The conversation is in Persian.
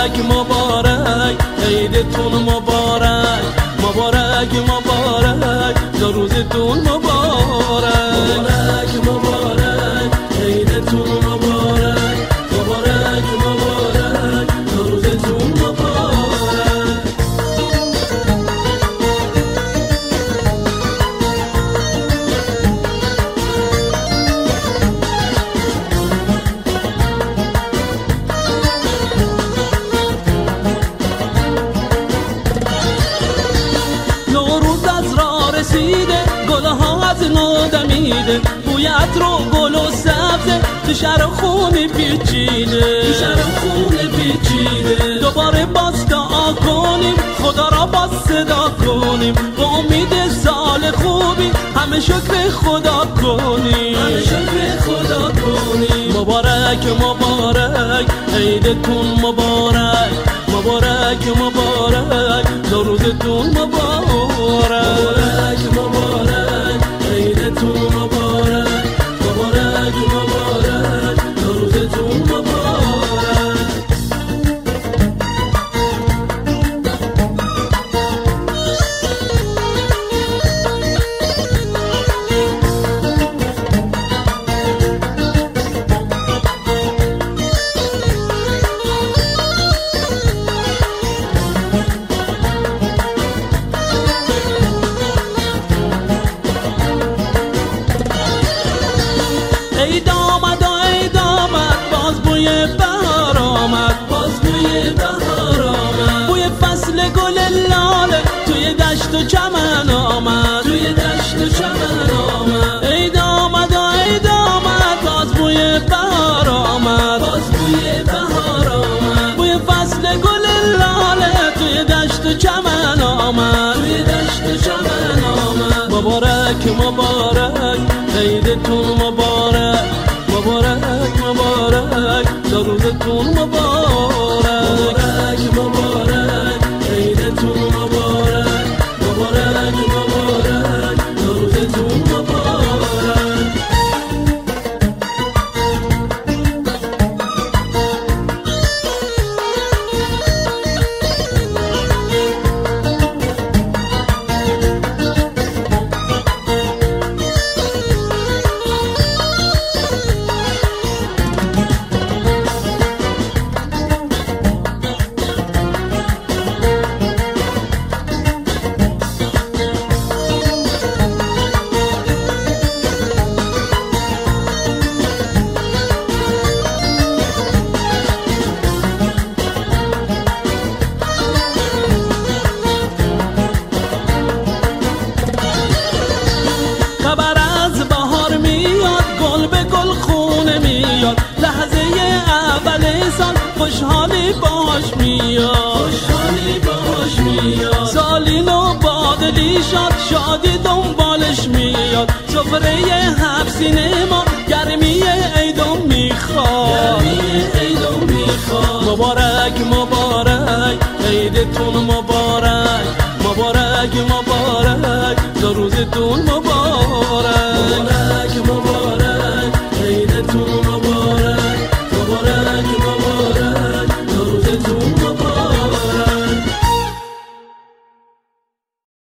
مبارک مبارک عیدتون مبارک مبارک مبارک روزتون مبارک مبارک عیدتون مبارک مبارک مبارک روزتون مبارک. گلها از نو دمیده بوی عطر و گل و سبزه تو شهر خونه پیچیده دوباره باز دعا کنیم خدا را باز صدا کنیم با امید سال خوبی همه شکر خدا کنیم مبارک مبارک عیدتون مبارک مبارک مبارک روزتون مبارک مبارک عیدتون مبارک مبارک مبارک روزتون مبارک. عید آمد و عید آمد باز بوی بهار آمد بوی فصل گل لاله توی دشت و چمن آمد عید آمد و عید آمد باز بوی بهار آمد بوی فصل گل لاله توی دشت و چمن آمد مبارک مبارک عیدتون مبارک مبارک مبارک روزتون مبارک مبارک عیدتون مبارک مبارک مبارک روزتون مبارک. لحظه اول سال خوشحالی باش میاد سالی نو بادلی شاد شادی دنبالش میاد سفره هفت سینه ما گرمی عیدو میخواد مبارک مبارک عیدتون